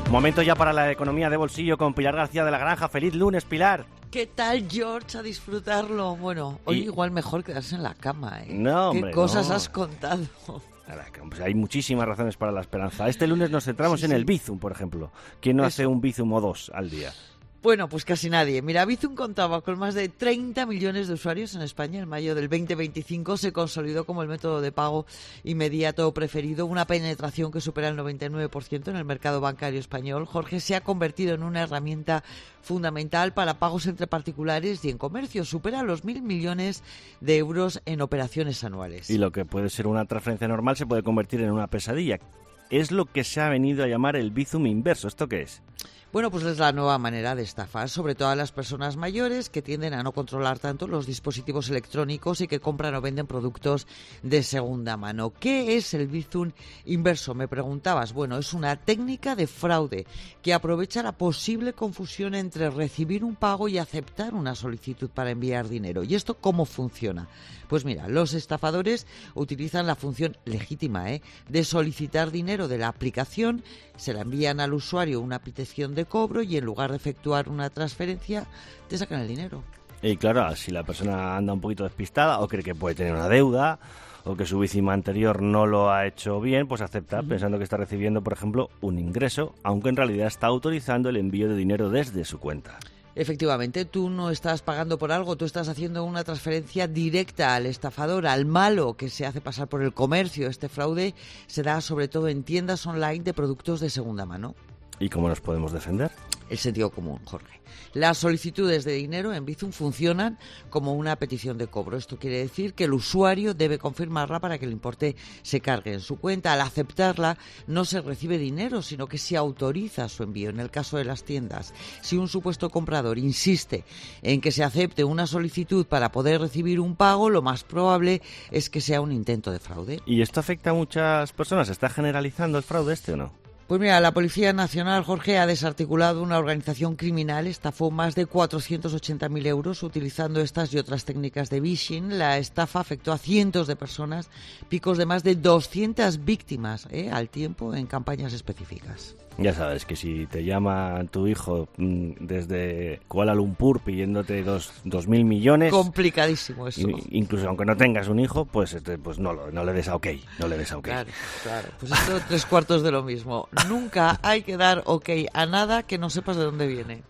Momento ya para la economía de bolsillo con Pilar García de la Granja. ¡Feliz lunes, Pilar! ¿Qué tal, George? A disfrutarlo. Bueno, hoy igual mejor quedarse en la cama, ¿eh? No, hombre, ¿Qué cosas no has contado? Pues hay muchísimas razones para la esperanza. Este lunes nos centramos en el Bizum, por ejemplo. ¿Quién no hace un Bizum o dos al día? Bueno, pues casi nadie. Mira, Bizum contaba con más de 30 millones de usuarios en España. En mayo del 2025 se consolidó como el método de pago inmediato preferido, una penetración que supera el 99% en el mercado bancario español. Jorge, se ha convertido en una herramienta fundamental para pagos entre particulares y en comercio. Supera los 1.000 millones de euros en operaciones anuales. Y lo que puede ser una transferencia normal se puede convertir en una pesadilla. Es lo que se ha venido a llamar el Bizum inverso. ¿Esto qué es? Bueno, pues es la nueva manera de estafar, sobre todo a las personas mayores que tienden a no controlar tanto los dispositivos electrónicos y que compran o venden productos de segunda mano. ¿Qué es el Bizum inverso? Me preguntabas. Bueno, es una técnica de fraude que aprovecha la posible confusión entre recibir un pago y aceptar una solicitud para enviar dinero. ¿Y esto cómo funciona? Pues mira, los estafadores utilizan la función legítima de solicitar dinero de la aplicación, se la envían al usuario una petición de cobro y en lugar de efectuar una transferencia, te sacan el dinero. Y claro, si la persona anda un poquito despistada o cree que puede tener una deuda o que su víctima anterior no lo ha hecho bien, pues acepta pensando que está recibiendo, por ejemplo, un ingreso, aunque en realidad está autorizando el envío de dinero desde su cuenta. Efectivamente, tú no estás pagando por algo, tú estás haciendo una transferencia directa al estafador, al malo que se hace pasar por el comercio. Este fraude se da sobre todo en tiendas online de productos de segunda mano. ¿Y cómo nos podemos defender? El sentido común, Jorge. Las solicitudes de dinero en Bizum funcionan como una petición de cobro. Esto quiere decir que el usuario debe confirmarla para que el importe se cargue en su cuenta. Al aceptarla, no se recibe dinero, sino que se autoriza su envío. En el caso de las tiendas, si un supuesto comprador insiste en que se acepte una solicitud para poder recibir un pago, lo más probable es que sea un intento de fraude. ¿Y esto afecta a muchas personas? ¿Está generalizando el fraude o no? Pues mira, la Policía Nacional, Jorge, ha desarticulado una organización criminal, estafó más de 480.000 euros utilizando estas y otras técnicas de phishing. La estafa afectó a cientos de personas, picos de más de 200 víctimas al tiempo en campañas específicas. Ya sabes que si te llama tu hijo desde Kuala Lumpur pidiéndote 2.000 millones... Complicadísimo eso. Incluso aunque no tengas un hijo, pues no le des a OK. No le des a OK. Claro. Pues esto 3/4 de lo mismo. Nunca hay que dar OK a nada que no sepas de dónde viene.